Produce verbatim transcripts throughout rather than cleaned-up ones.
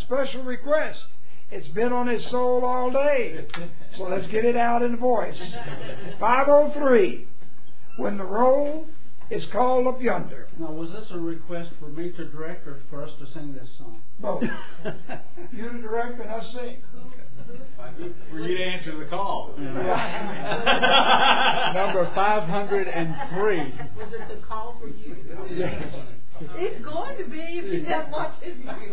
special request. It's been on his soul all day. So let's get it out in the voice. five oh three, when the roll is called up yonder. Now, was this a request for me to direct or for us to sing this song? Both. You to direct and us sing. For you to answer the call. Yeah. Number five hundred three. Was it the call for you? Yes. It's going to be if you have watched his movie.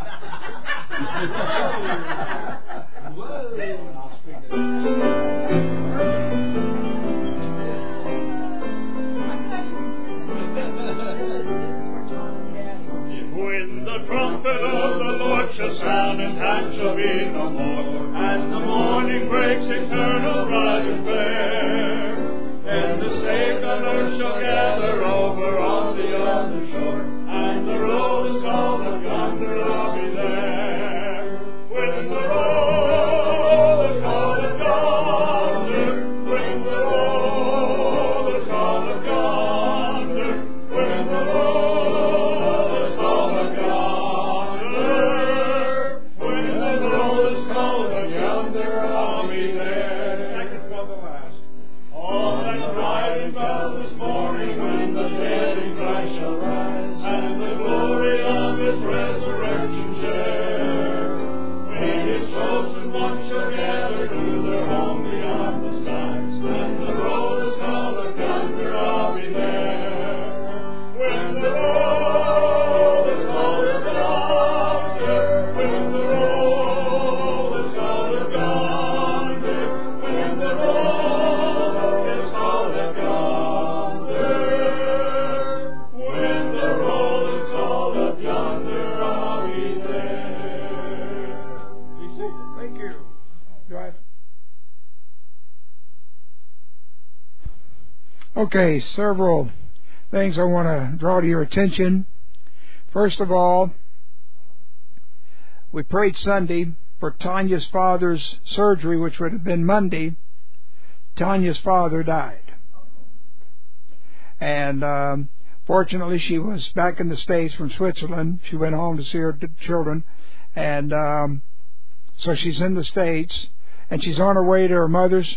When the trumpet of the Lord shall sound and time shall be no more, and the morning breaks eternal, bright and fair, and the saved on earth shall gather over on the other shore, and the roll is called up yonder, I'll be there. When the roll is called up yonder, when the roll is called up yonder, when the roll is called up yonder, when the roll is called up yonder, I'll be there. Second for the last. On that rising bell this morning, when the dead in Christ shall rise, and the glory of His resurrection share, when His chosen ones shall gather to their home beyond the skies, and the roll is called up yonder, I'll be there. When the roll is called up yonder, when the roll is called up yonder, when the roll is called up yonder, when the roll is called up yonder, I'll be there. Be seated. Thank you. Do I have... Okay, several things I want to draw to your attention. First of all, we prayed Sunday for Tanya's father's surgery, which would have been Monday. Tanya's father died. And um, fortunately, she was back in the States from Switzerland. She went home to see her d- children. And um, so she's in the States, and she's on her way to her mother's.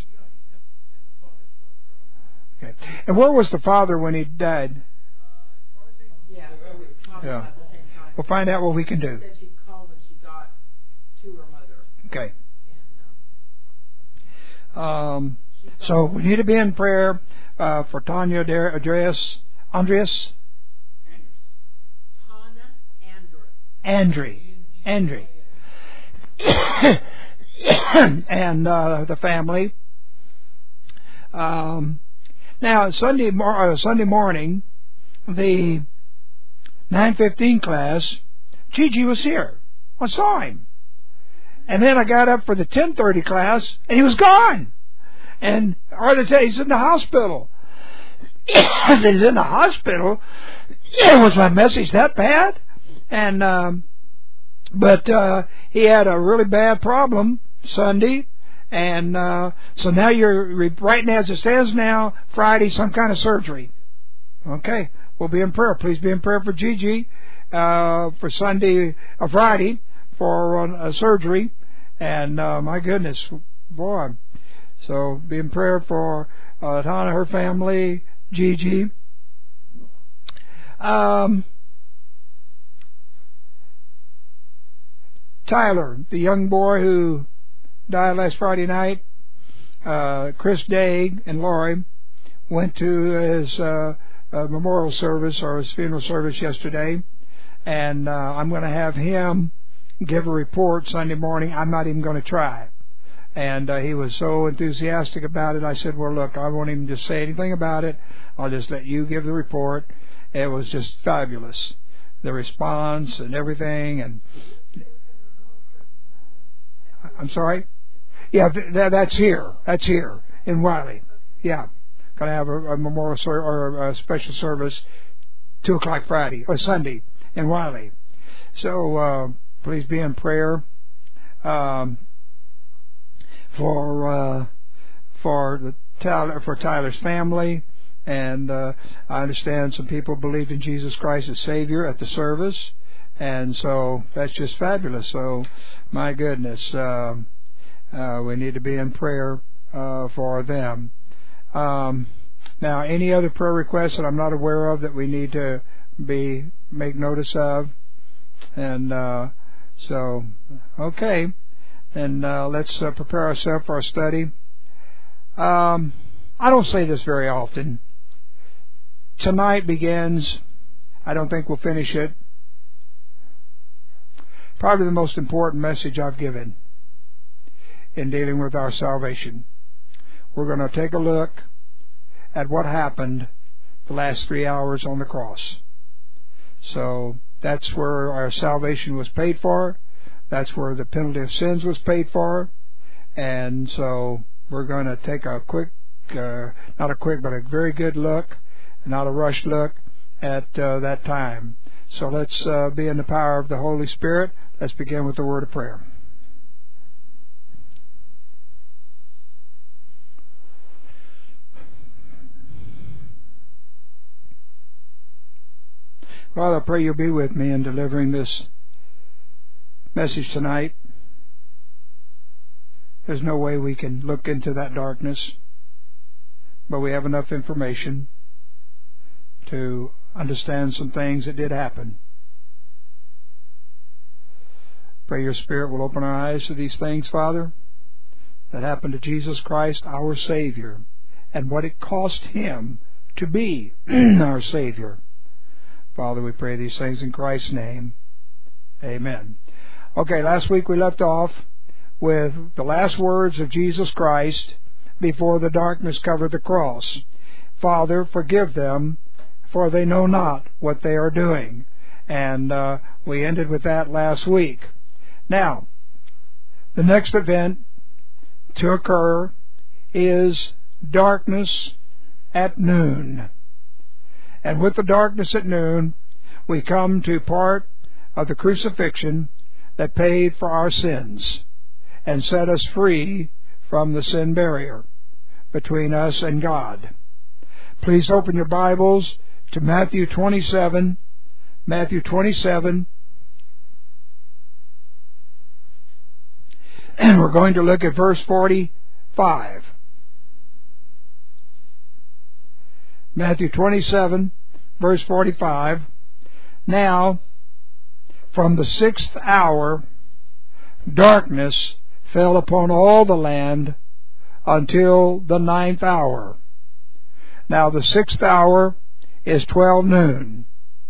Okay. And where was the father when he died? Yeah, so we talked Yeah. about the same time. We'll find out what we can She do. said she'd call when she got to her mother. Okay. And, uh, Um, so we need to be in prayer uh, for Tanya Andreas, Andreas, Tana Andrews. Andre, Andre, and uh, the family. Um, now Sunday, mor- uh, Sunday morning, the nine fifteen class, Gigi was here. I saw him, and then I got up for the ten thirty class, and he was gone. And Arthur said he's in the hospital. He's in the hospital. Was my message that bad? And um, but uh, he had a really bad problem Sunday, and uh, so now you're right now as it says now Friday some kind of surgery. Okay, we'll be in prayer. Please be in prayer for Gigi uh, for Sunday, uh, Friday for uh, surgery, and uh, my goodness, boy. So be in prayer for uh, Tana, her family, Gigi. Um, Tyler, the young boy who died last Friday night, uh, Chris Day and Lori went to his uh, uh, memorial service or his funeral service yesterday, and uh, I'm going to have him give a report Sunday morning. I'm not even going to try. And uh, he was so enthusiastic about it. I said, well, look, I won't even just say anything about it. I'll just let you give the report. It was just fabulous, the response and everything. And I'm sorry? Yeah, th- th- that's here. That's here in Wiley. Yeah. Going to have a, a memorial ser- or a special service two o'clock Friday or Sunday in Wiley. So uh, please be in prayer. Um, for uh, for the Tyler, for Tyler's family, and uh, I understand some people believed in Jesus Christ as Savior at the service, And so that's just fabulous. So, my goodness, uh, uh, we need to be in prayer uh, for them. Um, now, any other prayer requests that I'm not aware of that we need to be make notice of? And uh, so, okay, and uh, let's uh, prepare ourselves for our study. Um, I don't say this very often. Tonight begins, I don't think we'll finish it, probably the most important message I've given in dealing with our salvation. We're going to take a look at what happened the last three hours on the cross. So that's where our salvation was paid for. That's where the penalty of sins was paid for. And so we're going to take a quick, uh, not a quick, but a very good look, not a rushed look at uh, that time. So let's uh, be in the power of the Holy Spirit. Let's begin with the word of prayer. Father, I pray you'll be with me in delivering this message tonight. There's no way we can look into that darkness, but we have enough information to understand some things that did happen. Pray your Spirit will open our eyes to these things, Father, that happened to Jesus Christ, our Savior, and what it cost Him to be our Savior. Father, we pray these things in Christ's name. Amen. Okay, last week we left off with the last words of Jesus Christ before the darkness covered the cross. Father, forgive them, for they know not what they are doing. And uh, we ended with that last week. Now, the next event to occur is darkness at noon. And with the darkness at noon, we come to part of the crucifixion that paid for our sins and set us free from the sin barrier between us and God. Please open your Bibles to Matthew twenty-seven, Matthew twenty-seven, and we're going to look at verse forty-five. Matthew twenty-seven, verse forty-five. Now, from the sixth hour, darkness fell upon all the land until the ninth hour. Now, the sixth hour is twelve noon.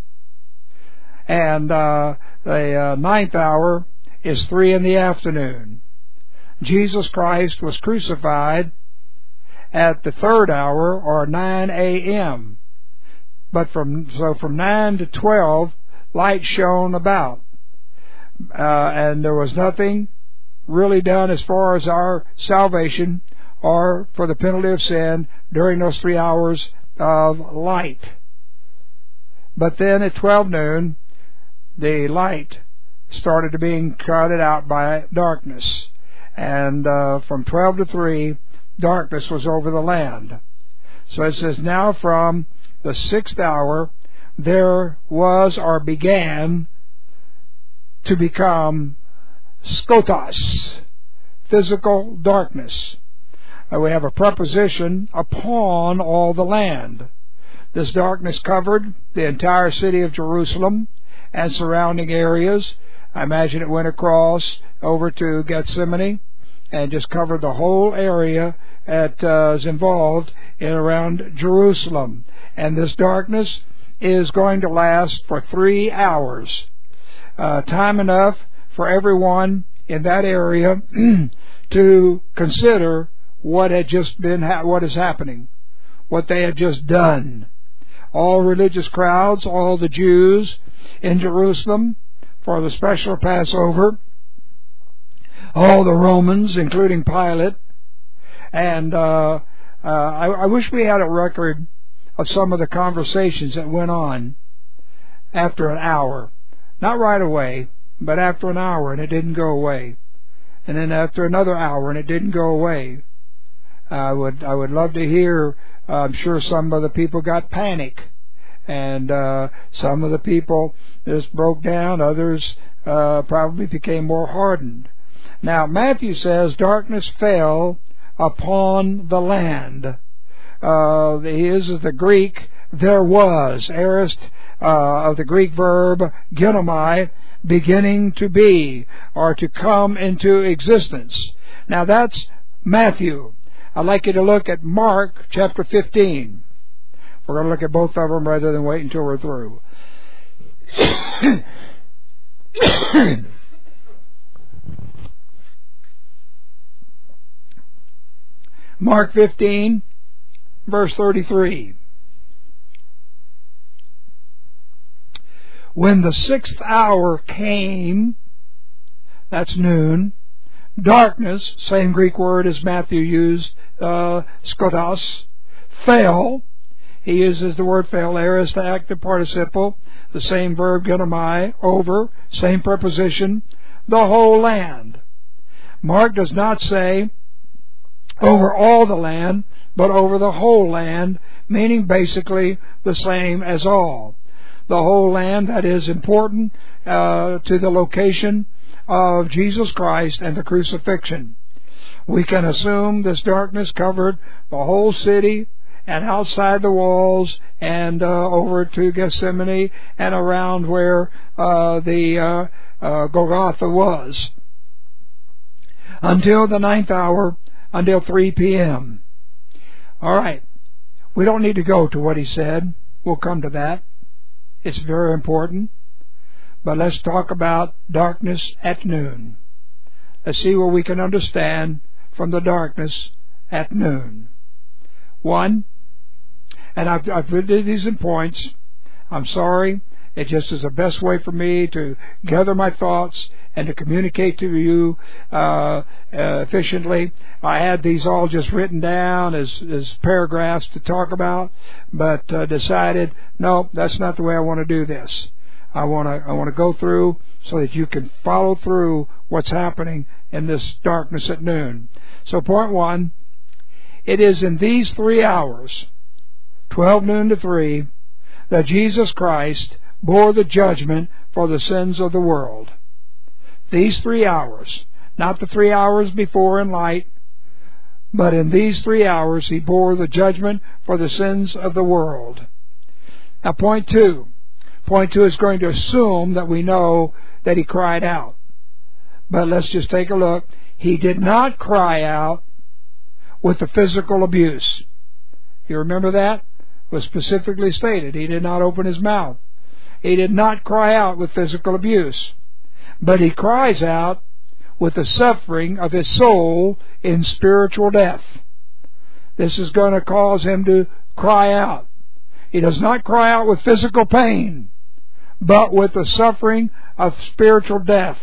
And uh, the uh, ninth hour is three in the afternoon. Jesus Christ was crucified at the third hour, or nine a.m. But from so from nine to twelve, light shone about, uh, and there was nothing really done as far as our salvation or for the penalty of sin during those three hours of light. But then at twelve noon, the light started to being crowded out by darkness, and uh, from twelve to three, darkness was over the land. So it says, now from the sixth hour, there was or began to become skotos, physical darkness. Uh, we have a preposition, upon all the land. This darkness covered the entire city of Jerusalem and surrounding areas. I imagine it went across over to Gethsemane and just covered the whole area that uh, is involved in around Jerusalem. And this darkness is going to last for three hours. Uh, time enough for everyone in that area to consider what had just been, ha- what is happening, what they had just done. All religious crowds, all the Jews in Jerusalem for the special Passover, all the Romans, including Pilate, and uh, uh, I, I wish we had a record of some of the conversations that went on after an hour. Not right away, but after an hour, and it didn't go away. And then after another hour, and it didn't go away. I would I would love to hear. Uh, I'm sure some of the people got panic And uh, some of the people just broke down. Others uh, probably became more hardened. Now, Matthew says darkness fell upon the land. Uh, his is the Greek there was, aorist uh, of the Greek verb ginomai, beginning to be, or to come into existence. Now that's Matthew. I'd like you to look at Mark chapter fifteen. We're going to look at both of them rather than wait until we're through. Mark fifteen, verse thirty-three. When the sixth hour came, that's noon, darkness, same Greek word as Matthew used, uh, skotos, fell. He uses the word fell, aorist active participle, the same verb ginomai, over, same preposition, the whole land. Mark does not say over all the land, but over the whole land, meaning basically the same as all. The whole land, that is important uh, to the location of Jesus Christ and the crucifixion. We can assume this darkness covered the whole city and outside the walls and uh, over to Gethsemane and around where uh, the uh, uh, Golgotha was. Until the ninth hour, until three p.m. All right. We don't need to go to what he said. We'll come to that. It's very important. But let's talk about darkness at noon. Let's see what we can understand from the darkness at noon. One, and I've, I've written these in points. I'm sorry. It just is the best way for me to gather my thoughts and to communicate to you uh, uh, efficiently. I had these all just written down as, as paragraphs to talk about, but uh, decided, no, that's not the way I want to do this. I want to I want to go through so that you can follow through what's happening in this darkness at noon. So point one, it is in these three hours, twelve noon to three, that Jesus Christ bore the judgment for the sins of the world. These three hours, not the three hours before in light, but in these three hours he bore the judgment for the sins of the world. Now point two. Point two is going to assume that we know that he cried out. But let's just take a look. He did not cry out with the physical abuse. You remember that? It was specifically stated. He did not open his mouth. He did not cry out with physical abuse. But he cries out with the suffering of his soul in spiritual death. This is going to cause him to cry out. He does not cry out with physical pain, but with the suffering of spiritual death.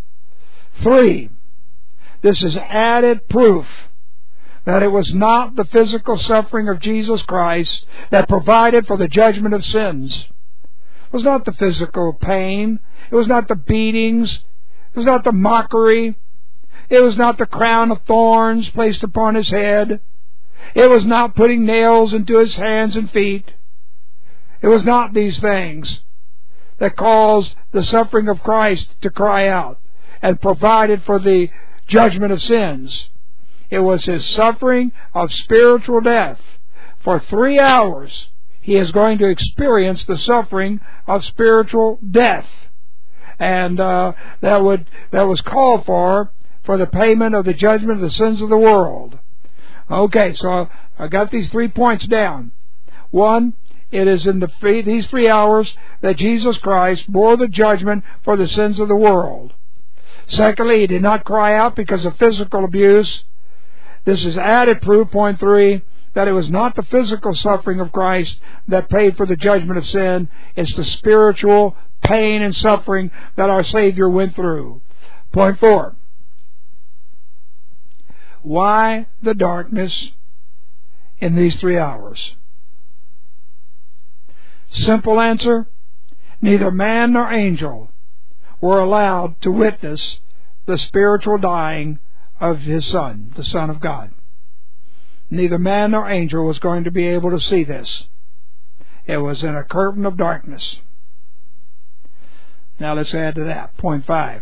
Three, this is added proof that it was not the physical suffering of Jesus Christ that provided for the judgment of sins. It was not the physical pain. It was not the beatings. It was not the mockery. It was not the crown of thorns placed upon his head. It was not putting nails into his hands and feet. It was not these things that caused the suffering of Christ to cry out and provided for the judgment of sins. It was his suffering of spiritual death. For three hours, he is going to experience the suffering of spiritual death. And uh, that would that was called for for the payment of the judgment of the sins of the world. Okay, so I got these three points down. One, it is in the three, these three hours that Jesus Christ bore the judgment for the sins of the world. Secondly, he did not cry out because of physical abuse. This is added proof, point three, that it was not the physical suffering of Christ that paid for the judgment of sin. It's the spiritual pain and suffering that our Savior went through. Point four. Why the darkness in these three hours? Simple answer. Neither man nor angel were allowed to witness the spiritual dying of his Son, the Son of God. Neither man nor angel was going to be able to see this. It was in a curtain of darkness. Now let's add to that. Point five.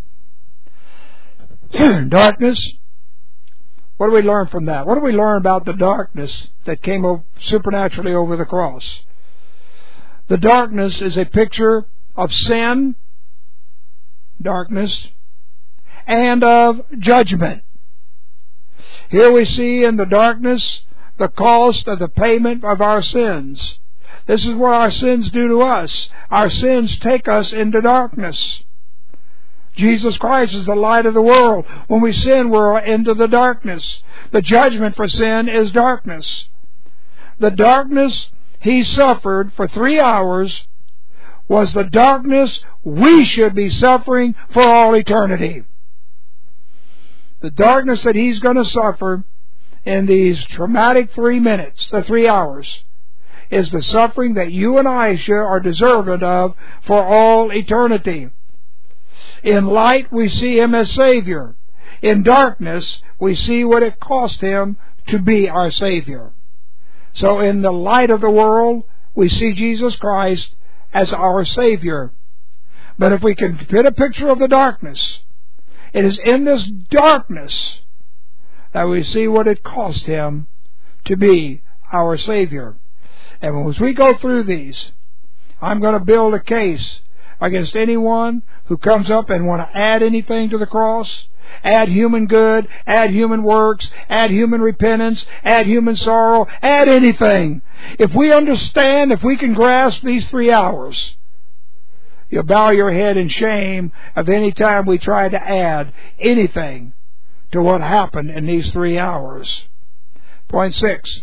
Darkness. What do we learn from that? What do we learn about the darkness that came supernaturally over the cross? The darkness is a picture of sin, darkness, and of judgment. Here we see in the darkness the cost of the payment of our sins. This is what our sins do to us. Our sins take us into darkness. Jesus Christ is the light of the world. When we sin, we're into the darkness. The judgment for sin is darkness. The darkness He suffered for three hours was the darkness we should be suffering for all eternity. The darkness that He's going to suffer in these traumatic three minutes, the three hours, is the suffering that you and I are deserving of for all eternity. In light, we see Him as Savior. In darkness, we see what it cost Him to be our Savior. So in the light of the world, we see Jesus Christ as our Savior. But if we can get a picture of the darkness, it is in this darkness that we see what it cost Him to be our Savior. And as we go through these, I'm going to build a case against anyone who comes up and want to add anything to the cross, add human good, add human works, add human repentance, add human sorrow, add anything. If we understand, if we can grasp these three hours, you'll bow your head in shame of any time we try to add anything to what happened in these three hours. Point six.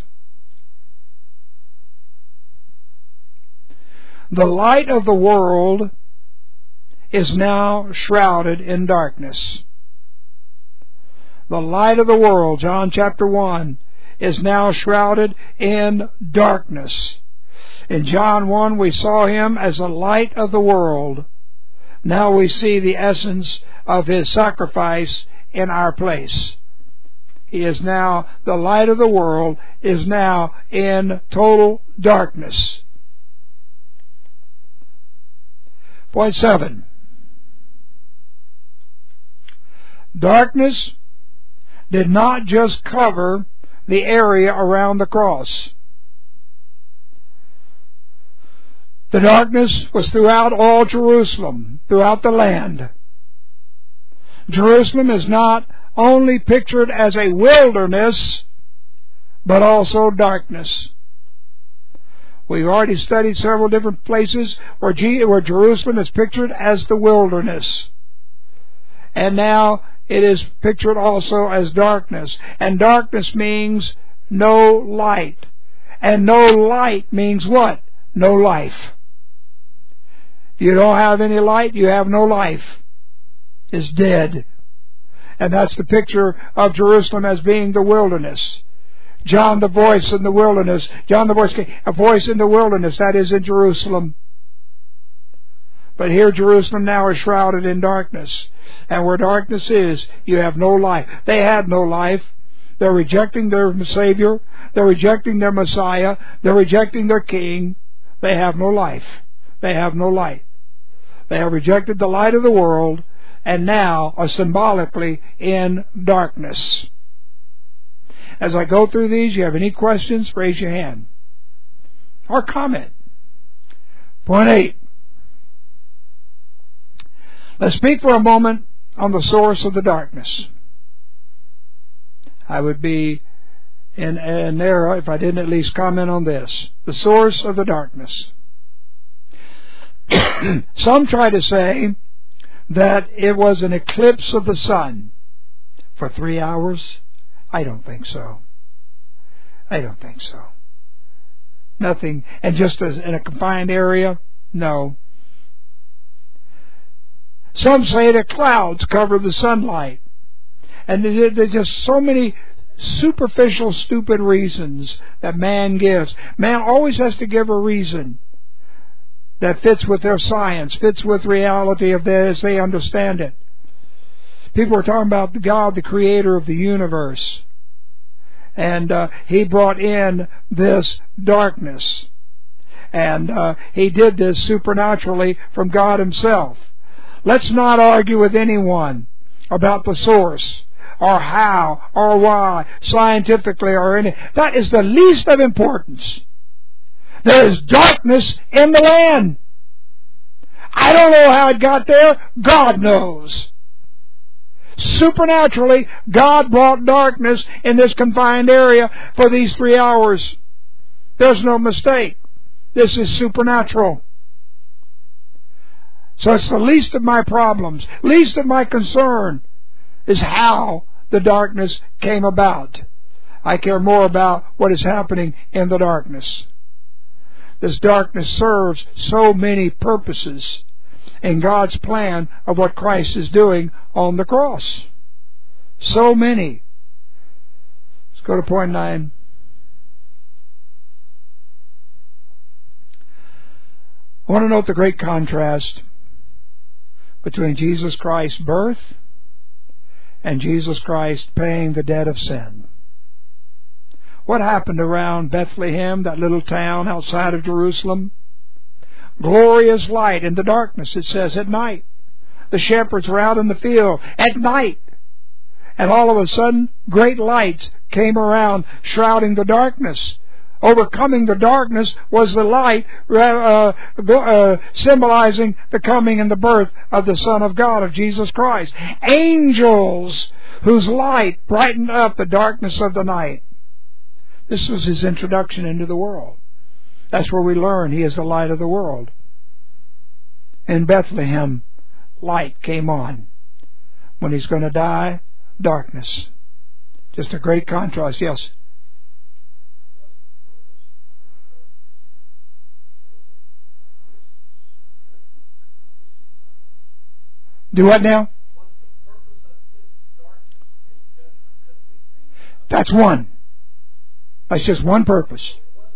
The light of the world is now shrouded in darkness. The light of the world, John chapter one, is now shrouded in darkness. In John one, we saw Him as the light of the world. Now we see the essence of His sacrifice in our place. He is now, the light of the world is now in total darkness. Point seven. Darkness did not just cover the area around the cross. The darkness was throughout all Jerusalem, throughout the land. Jerusalem is not only pictured as a wilderness, but also darkness. We've already studied several different places where, G- where Jerusalem is pictured as the wilderness. And now it is pictured also as darkness. And darkness means no light. And no light means what? No life. If you don't have any light, you have no life. It's dead. And that's the picture of Jerusalem as being the wilderness. John the voice in the wilderness. John the voice, a voice in the wilderness, that is in Jerusalem. But here Jerusalem now is shrouded in darkness. And where darkness is, you have no life. They had no life. They're rejecting their Savior. They're rejecting their Messiah. They're rejecting their King. They have no life. They have no light. They have rejected the light of the world and now are symbolically in darkness. As I go through these, you have any questions, raise your hand. Or comment. Point eight. Let's speak for a moment on the source of the darkness. I would be in an error if I didn't at least comment on this. The source of the darkness. Some try to say that it was an eclipse of the sun for three hours. I don't think so. I don't think so. Nothing, and just as in a confined area, no. Some say that clouds cover the sunlight. And there's just so many superficial, stupid reasons that man gives. Man always has to give a reason that fits with their science, fits with reality of that as they understand it. People are talking about the God, the creator of the universe. And uh, He brought in this darkness. And uh, He did this supernaturally from God Himself. Let's not argue with anyone about the source, or how, or why, scientifically, or any. That is the least of importance. There is darkness in the land. I don't know how it got there. God knows. Supernaturally, God brought darkness in this confined area for these three hours. There's no mistake. This is supernatural. So it's the least of my problems, least of my concern is how the darkness came about. I care more about what is happening in the darkness. This darkness serves so many purposes in God's plan of what Christ is doing on the cross. So many. Let's go to point nine. I want to note the great contrast between Jesus Christ's birth and Jesus Christ paying the debt of sin. What happened around Bethlehem, that little town outside of Jerusalem? Glorious light in the darkness, it says, at night. The shepherds were out in the field at night. And all of a sudden, great lights came around, shrouding the darkness. Overcoming the darkness was the light, uh, uh, symbolizing the coming and the birth of the Son of God, of Jesus Christ. Angels whose light brightened up the darkness of the night. This was His introduction into the world. That's where we learn He is the light of the world. In Bethlehem, light came on. When He's going to die, darkness. Just a great contrast. Yes? Do what now? That's one. That's just one purpose.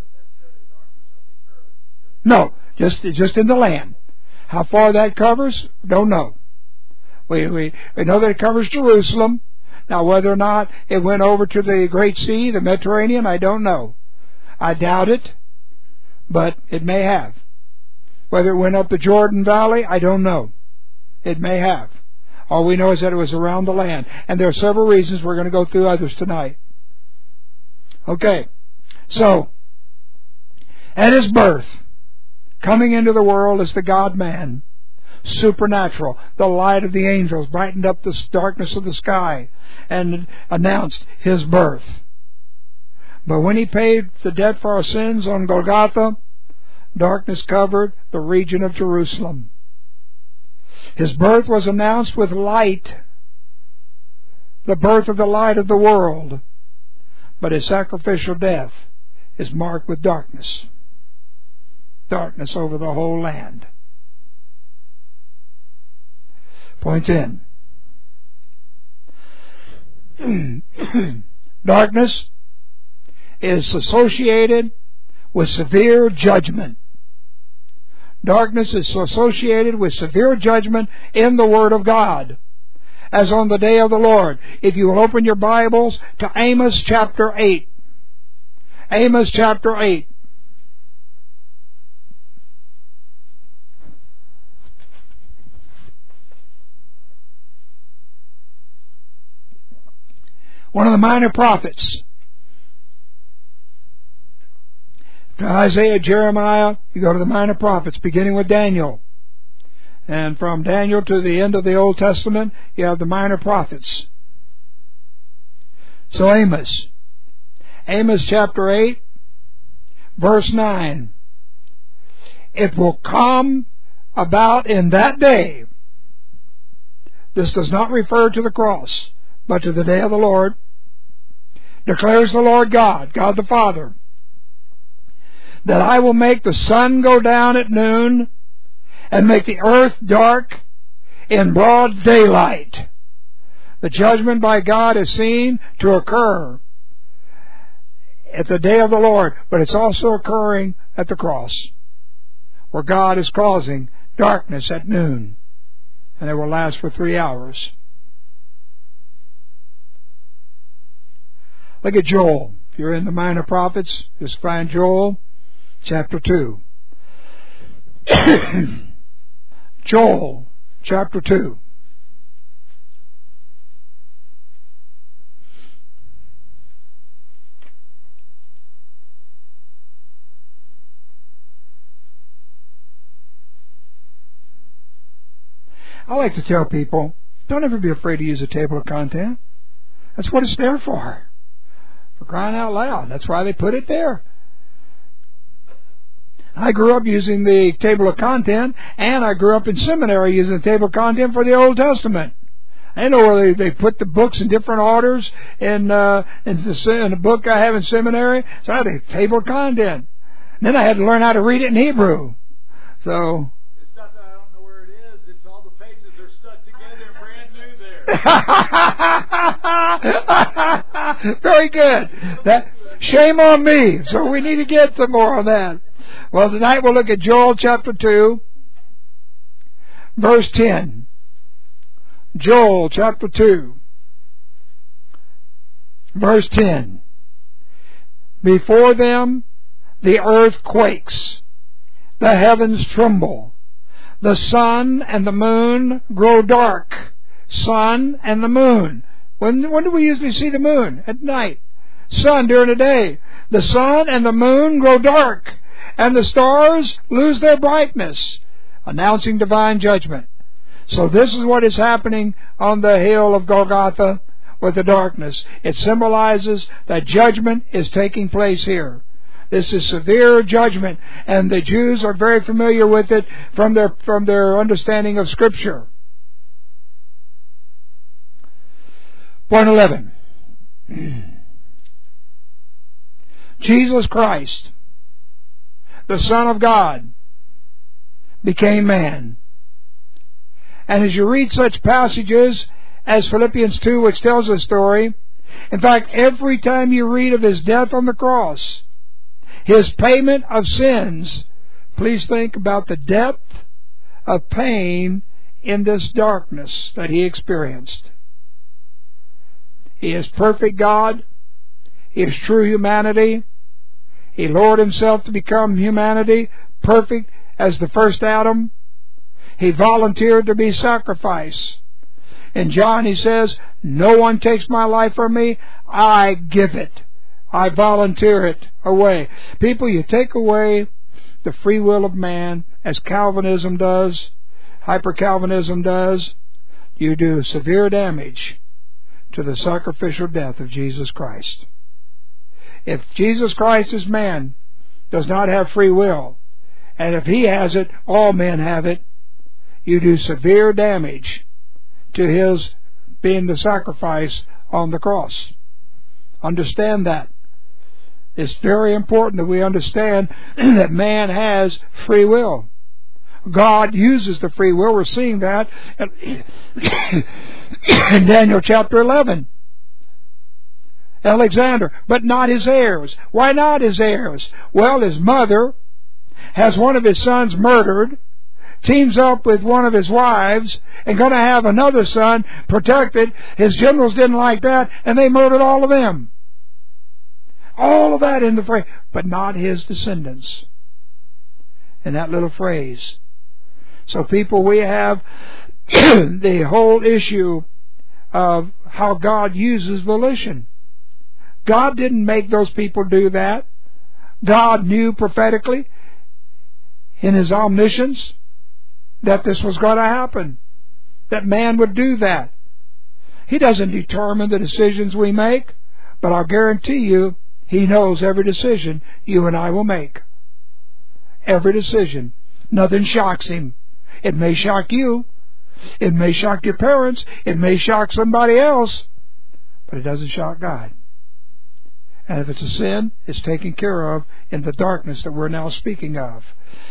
No, just just in the land. How far that covers, don't know. We, we, we know that it covers Jerusalem. Now, whether or not it went over to the Great Sea, the Mediterranean, I don't know. I doubt it, but it may have. Whether it went up the Jordan Valley, I don't know. It may have. All we know is that it was around the land. And there are several reasons. We're going to go through others tonight. Okay. So, at His birth, coming into the world as the God-man, supernatural, the light of the angels brightened up the darkness of the sky and announced His birth. But when He paid the debt for our sins on Golgotha, darkness covered the region of Jerusalem. His birth was announced with light, the birth of the light of the world. But His sacrificial death is marked with darkness. Darkness over the whole land. Point ten. Darkness is associated with severe judgment. Darkness is associated with severe judgment in the Word of God, as on the day of the Lord. If you will open your Bibles to Amos chapter eight. Amos chapter eight. One of the minor prophets. From Isaiah, Jeremiah, you go to the minor prophets, beginning with Daniel. And from Daniel to the end of the Old Testament, you have the minor prophets. So Amos. Amos chapter eight, verse nine. It will come about in that day. This does not refer to the cross, but to the day of the Lord. Declares the Lord God, God the Father, that I will make the sun go down at noon and make the earth dark in broad daylight. The judgment by God is seen to occur at the day of the Lord, but it's also occurring at the cross, where God is causing darkness at noon, and it will last for three hours. Look at Joel. If you're in the minor prophets, just find Joel chapter two. Joel chapter two. I like to tell people, don't ever be afraid to use a table of content. That's what it's there for. For crying out loud. That's why they put it there. I grew up using the table of content, and I grew up in seminary using the table of content for the Old Testament. I know where they, they put the books in different orders in, uh, in, the, in the book I have in seminary. So I had a table of content. And then I had to learn how to read it in Hebrew. So... Very good. That, shame on me. So we need to get some more on that. Well, tonight we'll look at Joel chapter two, verse ten. Joel chapter two, verse ten. Before them the earth quakes, the heavens tremble, the sun and the moon grow dark. Sun and the moon. When, when do we usually see the moon? At night. Sun during the day. The sun and the moon grow dark, and the stars lose their brightness, announcing divine judgment. So this is what is happening on the hill of Golgotha with the darkness. It symbolizes that judgment is taking place here. This is severe judgment, and the Jews are very familiar with it from their, from their understanding of Scripture. Point eleven. Jesus Christ, the Son of God, became man. And as you read such passages as Philippians two, which tells a story, in fact, every time you read of His death on the cross, His payment of sins, please think about the depth of pain in this darkness that He experienced. He is perfect God. He is true humanity. He lowered Himself to become humanity, perfect as the first Adam. He volunteered to be sacrificed. In John He says, no one takes my life from me, I give it. I volunteer it away. People, you take away the free will of man, as Calvinism does, hyper-Calvinism does, you do severe damage to the sacrificial death of Jesus Christ. If Jesus Christ as man does not have free will, and if He has it, all men have it, you do severe damage to His being the sacrifice on the cross. Understand that. It's very important that we understand that man has free will. God uses the free will. We're seeing that in Daniel chapter eleven. Alexander, but not his heirs. Why not his heirs? Well, his mother has one of his sons murdered, teams up with one of his wives, and going to have another son protected. His generals didn't like that, and they murdered all of them. All of that in the phrase, but not his descendants. In that little phrase. So people, we have the whole issue of how God uses volition. God didn't make those people do that. God knew prophetically in His omniscience that this was going to happen, that man would do that. He doesn't determine the decisions we make, but I'll guarantee you He knows every decision you and I will make. Every decision. Nothing shocks Him. It may shock you. It may shock your parents. It may shock somebody else. But it doesn't shock God. And if it's a sin, it's taken care of in the darkness that we're now speaking of.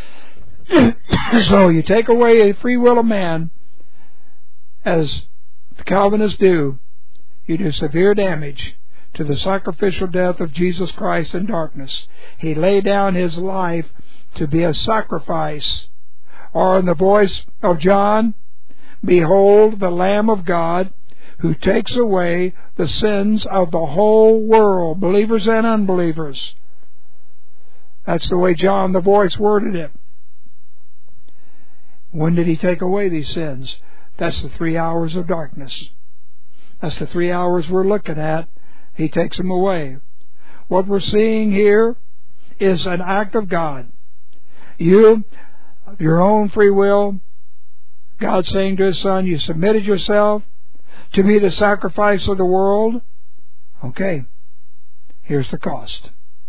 So you take away a free will of man, as the Calvinists do, you do severe damage to the sacrificial death of Jesus Christ in darkness. He laid down His life to be a sacrifice. Or in the voice of John, behold the Lamb of God who takes away the sins of the whole world, believers and unbelievers. That's the way John the voice worded it. When did He take away these sins? That's the three hours of darkness. That's the three hours we're looking at. He takes them away. What we're seeing here is an act of God. You, of your own free will, God saying to His Son, you submitted yourself to be the sacrifice of the world. Okay, here's the cost.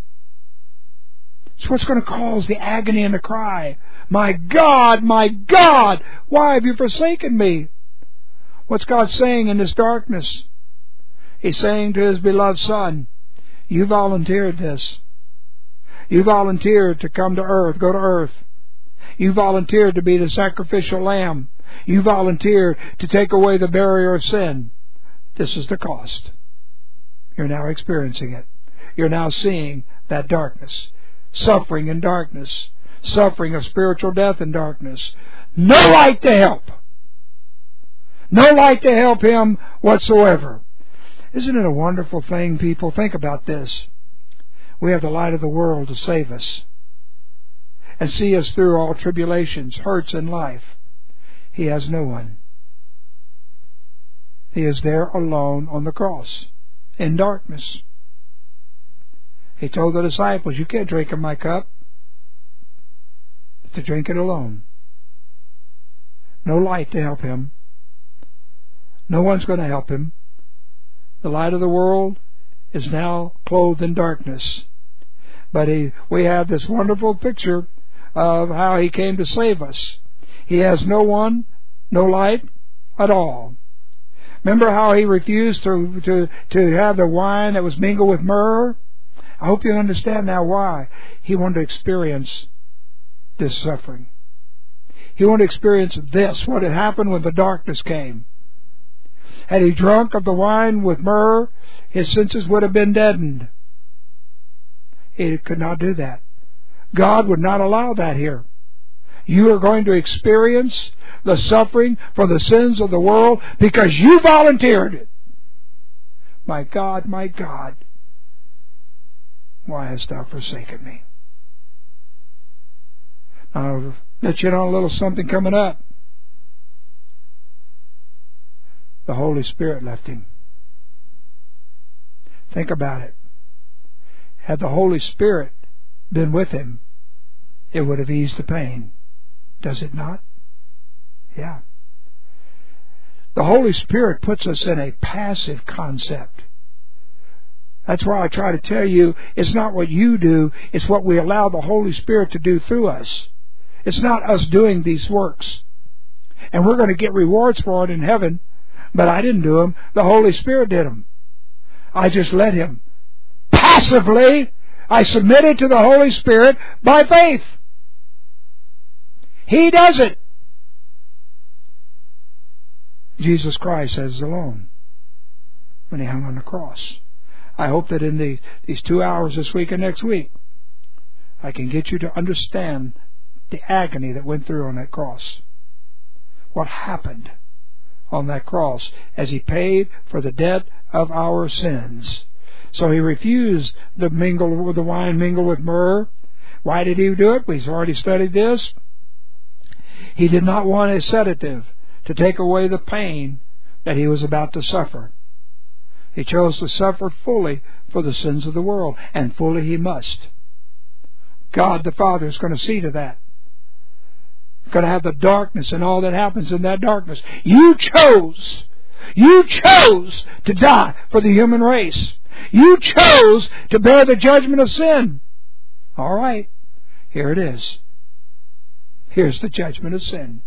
It's what's going to cause the agony and the cry. My God, my God, why have you forsaken me? What's God saying in this darkness? He's saying to His beloved Son, you volunteered this. You volunteered to come to earth, go to earth. You volunteered to be the sacrificial lamb. You volunteered to take away the barrier of sin. This is the cost. You're now experiencing it. You're now seeing that darkness. Suffering in darkness. Suffering of spiritual death in darkness. No light to help. No light to help him whatsoever. Isn't it a wonderful thing, people? Think about this. We have the light of the world to save us and see us through all tribulations, hurts in life. He has no one. He is there alone on the cross, in darkness. He told the disciples, you can't drink of my cup, but to drink it alone. No light to help him. No one's going to help him. The light of the world is now clothed in darkness. But he, we have this wonderful picture of how He came to save us. He has no one, no light at all. Remember how He refused to, to, to have the wine that was mingled with myrrh? I hope you understand now why. He wanted to experience this suffering. He wanted to experience this, what had happened when the darkness came. Had He drunk of the wine with myrrh, His senses would have been deadened. He could not do that. God would not allow that here. You are going to experience the suffering for the sins of the world because you volunteered it. My God, my God, why hast thou forsaken me? I'll let you know a little something coming up. The Holy Spirit left him. Think about it. Had the Holy Spirit been with him, it would have eased the pain. Does it not? Yeah. The Holy Spirit puts us in a passive concept. That's why I try to tell you, it's not what you do, it's what we allow the Holy Spirit to do through us. It's not us doing these works. And we're going to get rewards for it in heaven, but I didn't do them. The Holy Spirit did them. I just let Him. Passively, I submitted to the Holy Spirit by faith. He does it. Jesus Christ has alone when He hung on the cross. I hope that in the, these two hours this week and next week, I can get you to understand the agony that went through on that cross. What happened on that cross as He paid for the debt of our sins. So He refused the mingle with the wine mingled with myrrh. Why did He do it? We've already studied this. He did not want a sedative to take away the pain that He was about to suffer. He chose to suffer fully for the sins of the world, and fully He must. God the Father is going to see to that. Going to have the darkness and all that happens in that darkness. You chose, you chose to die for the human race. You chose to bear the judgment of sin. All right, here it is. Here's the judgment of sin.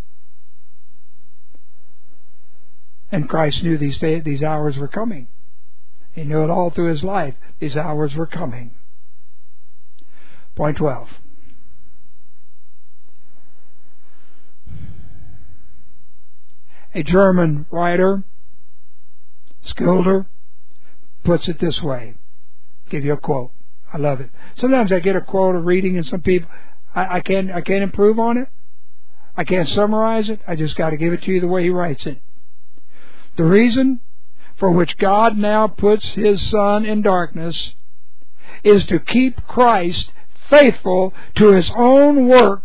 And Christ knew these days, these hours were coming. He knew it all through His life. These hours were coming. Point twelve. A German writer, Schilder, puts it this way. I'll give you a quote. I love it. Sometimes I get a quote of reading and some people, I, I can't I can't improve on it. I can't summarize it. I just got to give it to you the way he writes it. The reason for which God now puts His Son in darkness is to keep Christ faithful to His own work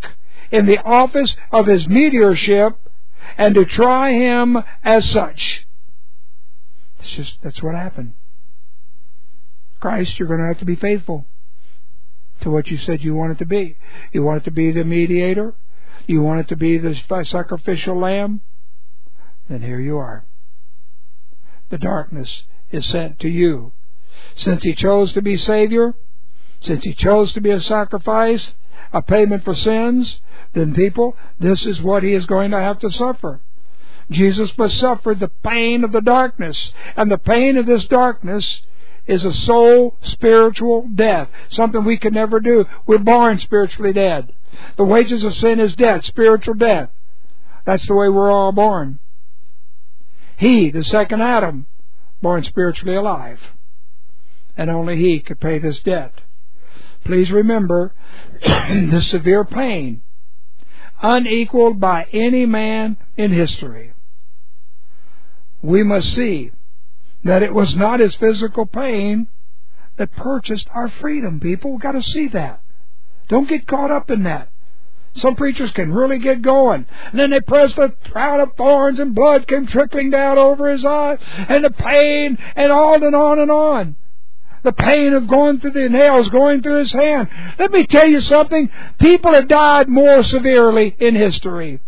in the office of his mediatorship and to try him as such. It's just, that's what happened. Christ, you're going to have to be faithful to what you said you want it to be. You want it to be the mediator? You want it to be the sacrificial lamb? Then here you are. The darkness is sent to you. Since He chose to be Savior, since He chose to be a sacrifice, a payment for sins, then people, this is what He is going to have to suffer. Jesus must suffer the pain of the darkness. And the pain of this darkness is a soul spiritual death. Something we can never do. We're born spiritually dead. The wages of sin is death, spiritual death. That's the way we're all born. He, the second Adam, born spiritually alive. And only He could pay this debt. Please remember the severe pain unequaled by any man in history. We must see that it was not His physical pain that purchased our freedom, people. We've got to see that. Don't get caught up in that. Some preachers can really get going. And then they press the crown of thorns and blood came trickling down over His eye. And the pain and on and on and on. The pain of going through the nails, going through His hand. Let me tell you something. People have died more severely in history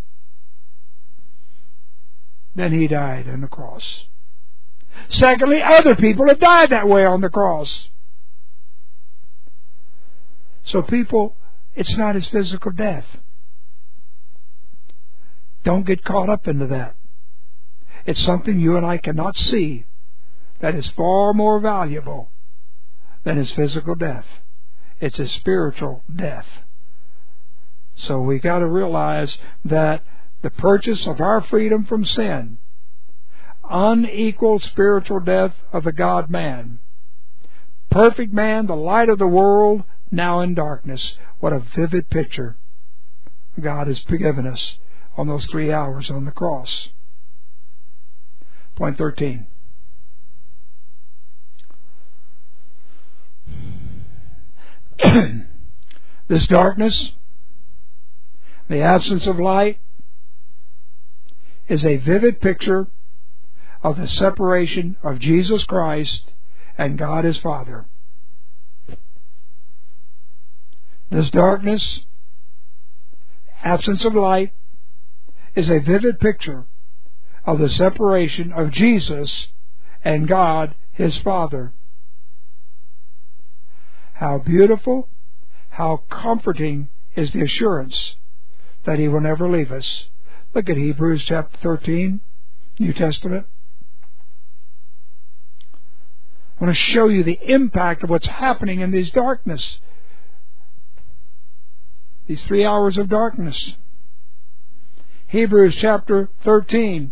than He died on the cross. Secondly, other people have died that way on the cross. So people, it's not His physical death. Don't get caught up into that. It's something you and I cannot see that is far more valuable than His physical death. It's His spiritual death. So we got to realize that the purchase of our freedom from sin, unequaled spiritual death of the God-man, perfect man, the light of the world, now in darkness. What a vivid picture God has given us on those three hours on the cross. Point thirteen. This darkness, the absence of light, is a vivid picture of the separation of Jesus Christ and God His Father. This darkness, absence of light, is a vivid picture of the separation of Jesus and God His Father. How beautiful, how comforting is the assurance that He will never leave us. Look at Hebrews chapter thirteen, New Testament. I want to show you the impact of what's happening in these darkness. These three hours of darkness. Hebrews chapter thirteen.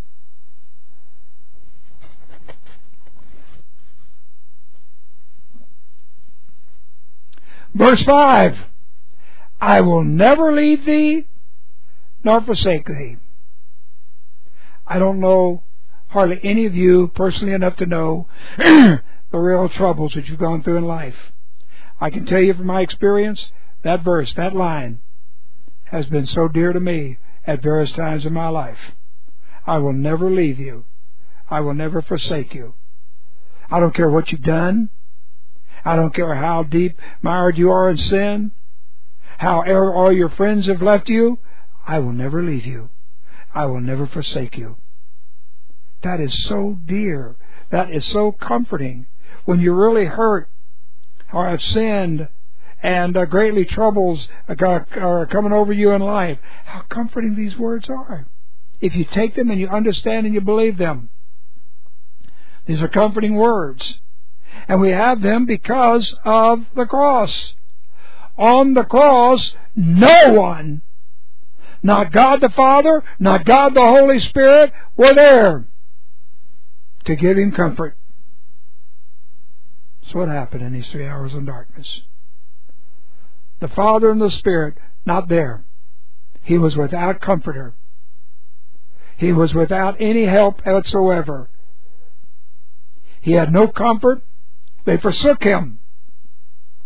Verse five. I will never leave thee nor forsake thee. I don't know hardly any of you personally enough to know the real troubles that you've gone through in life. I can tell you from my experience, that verse, that line, has been so dear to me at various times in my life. I will never leave you. I will never forsake you. I don't care what you've done. I don't care how deep mired you are in sin, how all your friends have left you. I will never leave you. I will never forsake you. That is so dear. That is so comforting. When you're really hurt or have sinned and uh, greatly troubles are coming over you in life, how comforting these words are. If you take them and you understand and you believe them. These are comforting words. And we have them because of the cross. On the cross, no one, not God the Father, not God the Holy Spirit, were there to give Him comfort. That's what happened in these three hours of darkness. The Father and the Spirit, not there. He was without comforter. He was without any help whatsoever. He had no comfort. They forsook Him.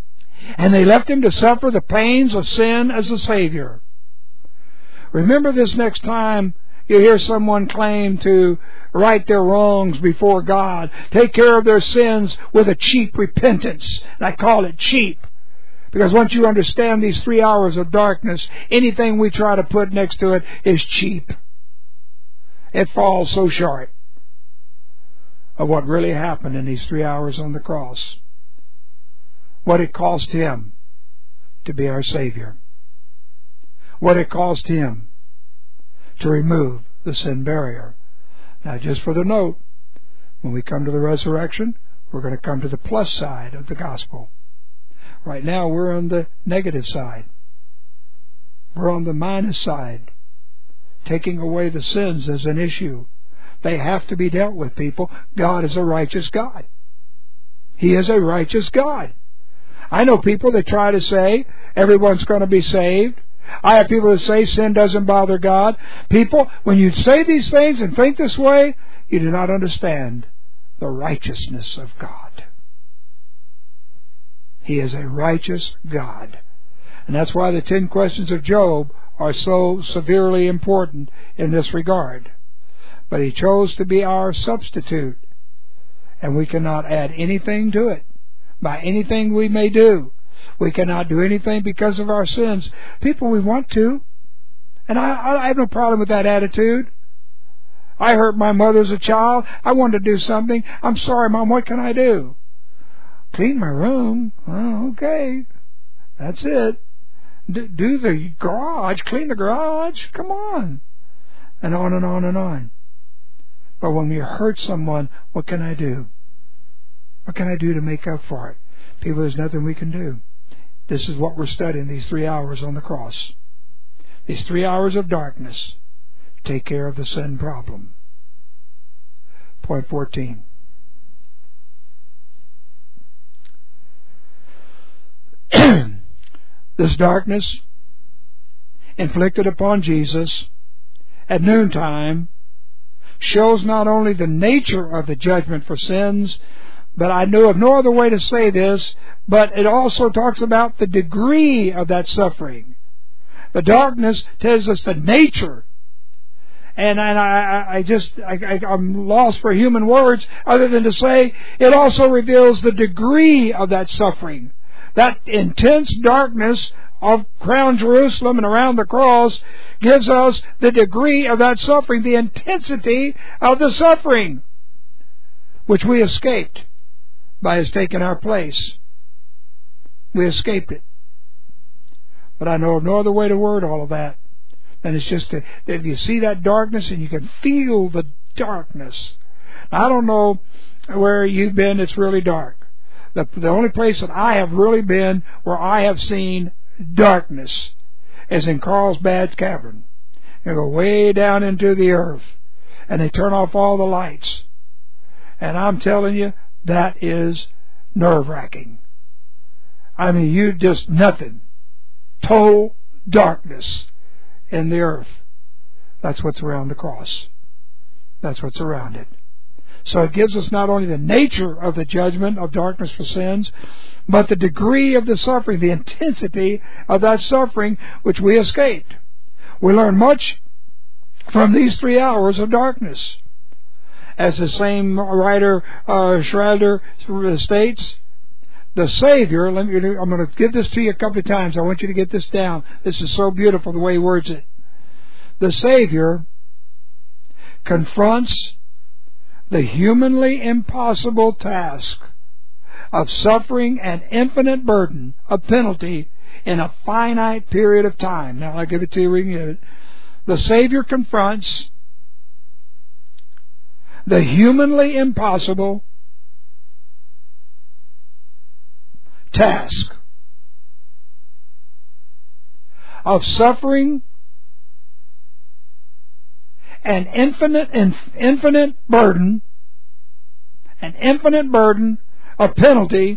And they left Him to suffer the pains of sin as a Savior. Remember this next time you hear someone claim to right their wrongs before God, take care of their sins with a cheap repentance. And I call it cheap, because once you understand these three hours of darkness, anything we try to put next to it is cheap. It falls so short of what really happened in these three hours on the cross. What it cost Him to be our Savior. What it cost Him to remove the sin barrier. Now, just for the note, when we come to the resurrection, we're going to come to the plus side of the gospel. Right now, we're on the negative side. We're on the minus side. Taking away the sins is an issue. They have to be dealt with, people. God is a righteous God. He is a righteous God. I know people that try to say everyone's going to be saved. I have people that say sin doesn't bother God. People, when you say these things and think this way, you do not understand the righteousness of God. He is a righteous God. And that's why the ten questions of Job are so severely important in this regard. But He chose to be our substitute, and we cannot add anything to it by anything we may do. We cannot do anything because of our sins. People, we want to. And I, I have no problem with that attitude. I hurt my mother as a child. I wanted to do something. I'm sorry, Mom, what can I do? Clean my room. Oh, okay. That's it. D- do the garage. Clean the garage. Come on. And on and on and on. But when we hurt someone, what can I do? What can I do to make up for it? People, there's nothing we can do. This is what we're studying, these three hours on the cross. These three hours of darkness take care of the sin problem. Point fourteen. This darkness inflicted upon Jesus at noontime shows not only the nature of the judgment for sins, but I know of no other way to say this, but it also talks about the degree of that suffering. The darkness tells us the nature. And, and I, I just, I, I, I'm lost for human words other than to say it also reveals the degree of that suffering. That intense darkness of Crown Jerusalem and around the cross gives us the degree of that suffering, the intensity of the suffering, which we escaped by His taking our place. We escaped it. But I know of no other way to word all of that. And it's just that if you see that darkness and you can feel the darkness. Now, I don't know where you've been that's really dark. The, the only place that I have really been where I have seen darkness is in Carlsbad Cavern. You go way down into the earth and they turn off all the lights. And I'm telling you, that is nerve-wracking. I mean, you just nothing. Total darkness in the earth. That's what's around the cross. That's what's around it. So it gives us not only the nature of the judgment of darkness for sins, but the degree of the suffering, the intensity of that suffering which we escaped. We learn much from these three hours of darkness. As the same writer, uh, Schrader, states, the Savior, let me, I'm going to give this to you a couple of times. I want you to get this down. This is so beautiful the way he words it. The Savior confronts the humanly impossible task of suffering an infinite burden of penalty in a finite period of time. Now I'll give it to you, we can get it. The Savior confronts the humanly impossible task of suffering an infinite, infinite burden, an infinite burden of penalty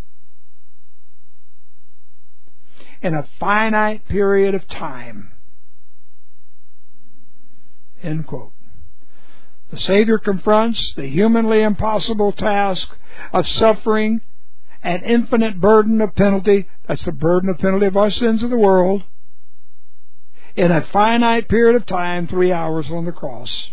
in a finite period of time. End quote. The Savior confronts the humanly impossible task of suffering an infinite burden of penalty. That's the burden of penalty of our sins of the world. In a finite period of time, three hours on the cross.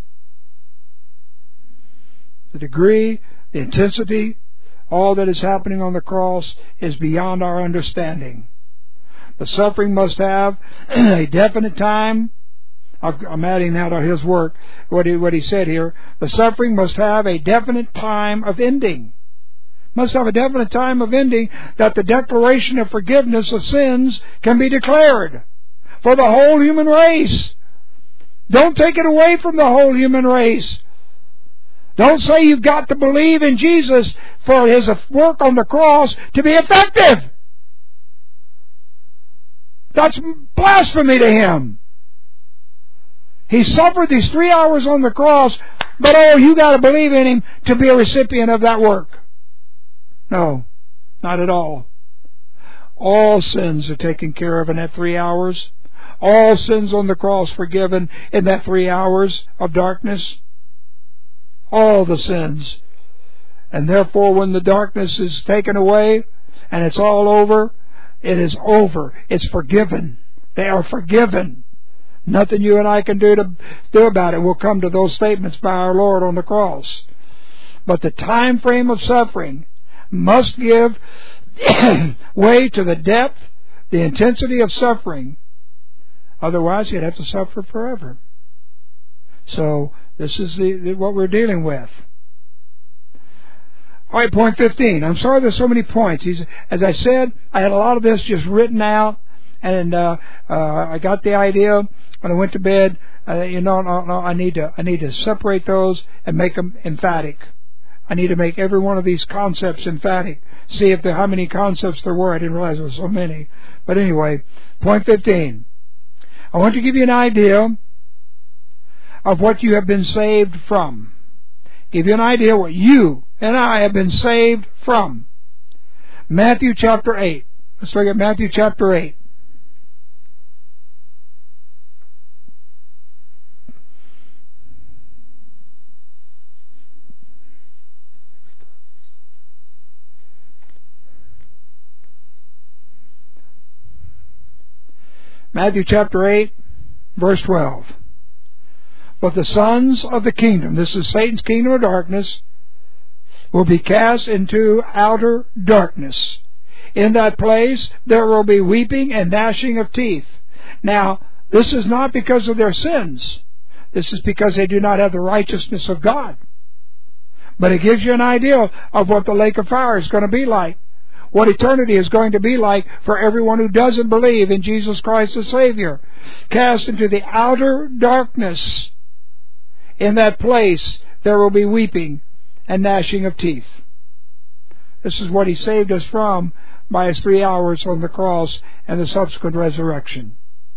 The degree, the intensity, all that is happening on the cross is beyond our understanding. The suffering must have a definite time. I'm adding now to his work, what he, what he said here. The suffering must have a definite time of ending. Must have a definite time of ending that the declaration of forgiveness of sins can be declared for the whole human race. Don't take it away from the whole human race. Don't say you've got to believe in Jesus for His work on the cross to be effective. That's blasphemy to Him. He suffered these three hours on the cross, but oh, you got to believe in Him to be a recipient of that work. No, not at all. All sins are taken care of in that three hours. All sins on the cross forgiven in that three hours of darkness. All the sins. And therefore, when the darkness is taken away and it's all over, it is over. It's forgiven. They are forgiven. Nothing you and I can do to do about it. We'll come to those statements by our Lord on the cross. But the time frame of suffering must give way to the depth, the intensity of suffering. Otherwise, you'd have to suffer forever. So, this is the, what we're dealing with. All right, point fifteen. I'm sorry there's so many points. He's, as I said, I had a lot of this just written out, and uh, uh, I got the idea when I went to bed. Uh, you know, no, no, I need to, I need to separate those and make them emphatic. I need to make every one of these concepts emphatic. See if there, how many concepts there were. I didn't realize there were so many. But anyway, point fifteen. I want to give you an idea of what you have been saved from. Give you an idea what you and I have been saved from. Matthew chapter eight. Let's look at Matthew chapter eight. Matthew chapter eight, verse twelve. But the sons of the kingdom, this is Satan's kingdom of darkness, will be cast into outer darkness. In that place there will be weeping and gnashing of teeth. Now, this is not because of their sins. This is because they do not have the righteousness of God. But it gives you an idea of what the lake of fire is going to be like. What eternity is going to be like for everyone who doesn't believe in Jesus Christ as Savior. Cast into the outer darkness. In that place there will be weeping and gnashing of teeth. This is what He saved us from by His three hours on the cross and the subsequent resurrection.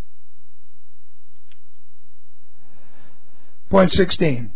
Point sixteen.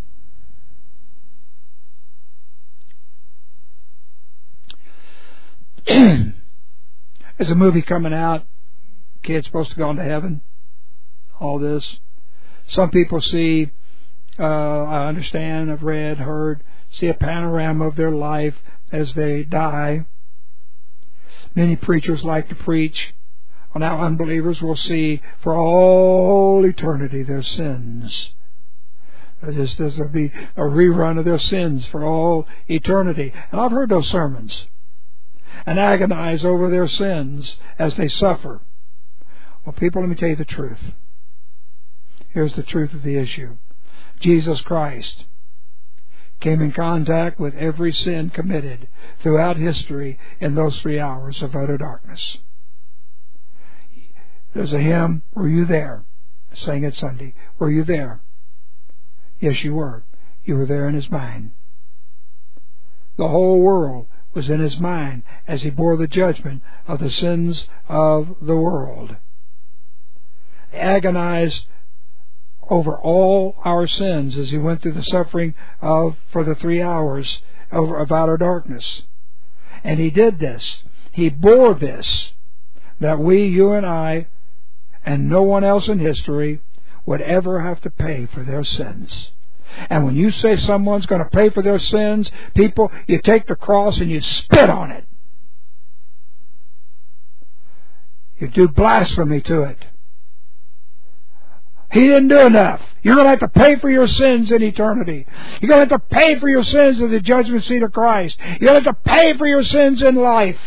There's a movie coming out. Kid's supposed to go into heaven. All this. Some people see, uh, I understand, I've read, heard, see a panorama of their life as they die. Many preachers like to preach on how unbelievers will see for all eternity their sins. Just as there'll be a rerun of their sins for all eternity. And I've heard those sermons. And agonize over their sins as they suffer. Well, people, let me tell you the truth. Here's the truth of the issue. Jesus Christ came in contact with every sin committed throughout history in those three hours of utter darkness. There's a hymn, were you there? I sang it Sunday. Were you there? Yes, you were. You were there in His mind. The whole world was in His mind as He bore the judgment of the sins of the world. He agonized over all our sins as He went through the suffering of for the three hours of, of outer darkness. And He did this. He bore this, that we, you and I, and no one else in history would ever have to pay for their sins. And when you say someone's going to pay for their sins, people, you take the cross and you spit on it. You do blasphemy to it. He didn't do enough. You're going to have to pay for your sins in eternity. You're going to have to pay for your sins at the judgment seat of Christ. You're going to have to pay for your sins in life.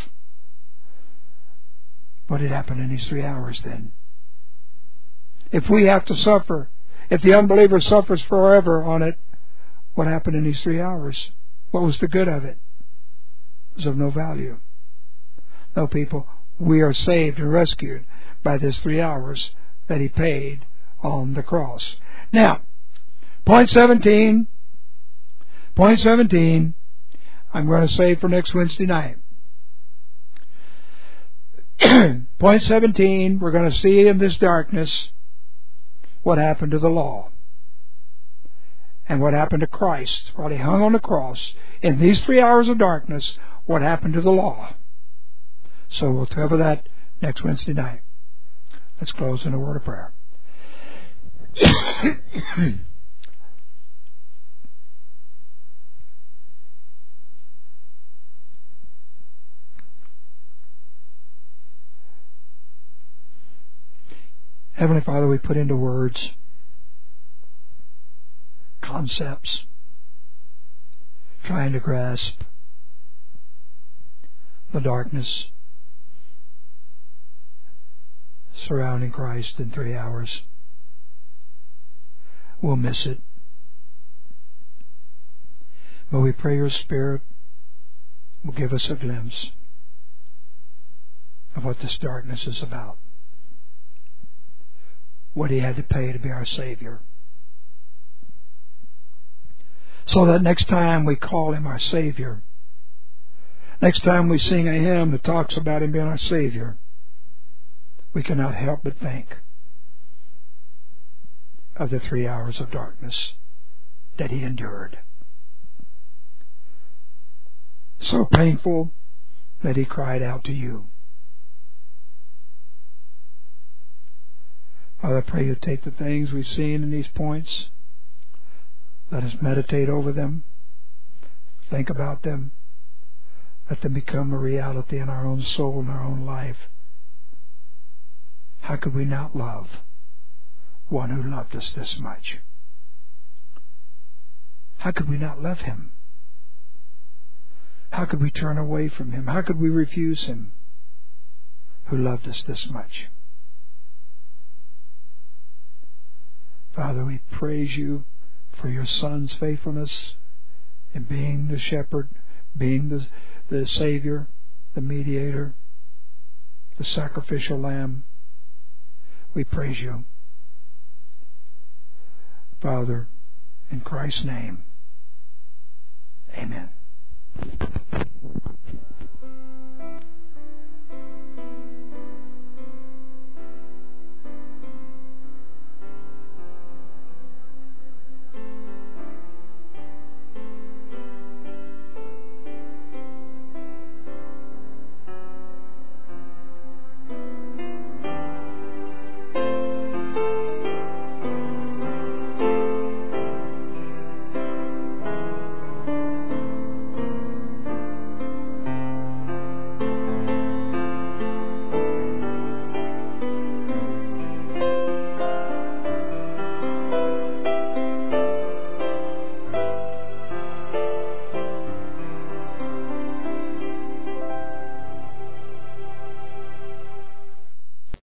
What did happen in these three hours then? If we have to suffer, if the unbeliever suffers forever on it, what happened in these three hours? What was the good of it? It was of no value. No, people, we are saved and rescued by this three hours that He paid on the cross. Now, point seventeen, point seventeen, I'm going to save for next Wednesday night. Point seventeen, we're going to see in this darkness what happened to the law and what happened to Christ while He hung on the cross. In these three hours of darkness, what happened to the law. So we'll cover that next Wednesday night. Let's close in a word of prayer. Heavenly Father, we put into words concepts, trying to grasp the darkness surrounding Christ in three hours. We'll miss it. But we pray Your Spirit will give us a glimpse of what this darkness is about. What He had to pay to be our Savior. So that next time we call Him our Savior, next time we sing a hymn that talks about Him being our Savior, we cannot help but think of the three hours of darkness that He endured. So painful that He cried out to You. Father, I pray You take the things we've seen in these points. Let us meditate over them. Think about them. Let them become a reality in our own soul and our own life. How could we not love one who loved us this much? How could we not love Him? How could we turn away from Him? How could we refuse Him who loved us this much? Father, we praise You for Your Son's faithfulness in being the shepherd, being the, the Savior, the mediator, the sacrificial lamb. We praise You. Father, in Christ's name, amen.